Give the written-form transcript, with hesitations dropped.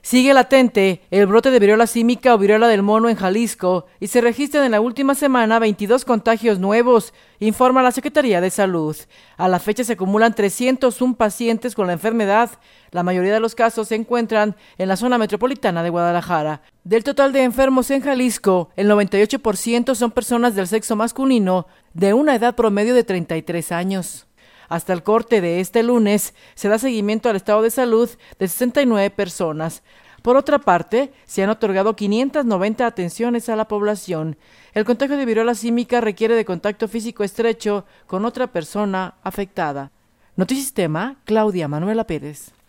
Sigue latente el brote de viruela símica o viruela del mono en Jalisco y se registran en la última semana 22 contagios nuevos, informa la Secretaría de Salud. A la fecha se acumulan 301 pacientes con la enfermedad. La mayoría de los casos se encuentran en la zona metropolitana de Guadalajara. Del total de enfermos en Jalisco, el 98% son personas del sexo masculino de una edad promedio de 33 años. Hasta el corte de este lunes, se da seguimiento al estado de salud de 69 personas. Por otra parte, se han otorgado 590 atenciones a la población. El contagio de viruela símica requiere de contacto físico estrecho con otra persona afectada. Notisistema, Claudia Manuela Pérez.